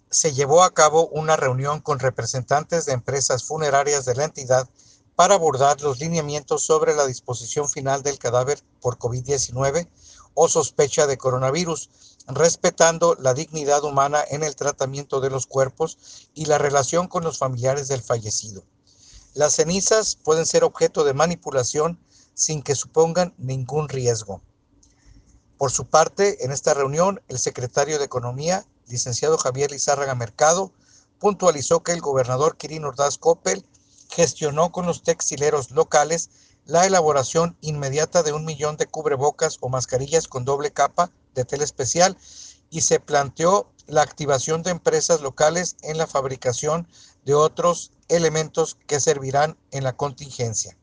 se llevó a cabo una reunión con representantes de empresas funerarias de la entidad para abordar los lineamientos sobre la disposición final del cadáver por COVID-19 o sospecha de coronavirus, respetando la dignidad humana en el tratamiento de los cuerpos y la relación con los familiares del fallecido. Las cenizas pueden ser objeto de manipulación sin que supongan ningún riesgo. Por su parte, en esta reunión, el secretario de Economía, licenciado Javier Lizárraga Mercado, puntualizó que el gobernador Quirino Ordaz Coppel gestionó con los textileros locales la elaboración inmediata de 1 millón de cubrebocas o mascarillas con doble capa de tela especial y se planteó la activación de empresas locales en la fabricación de otros elementos que servirán en la contingencia.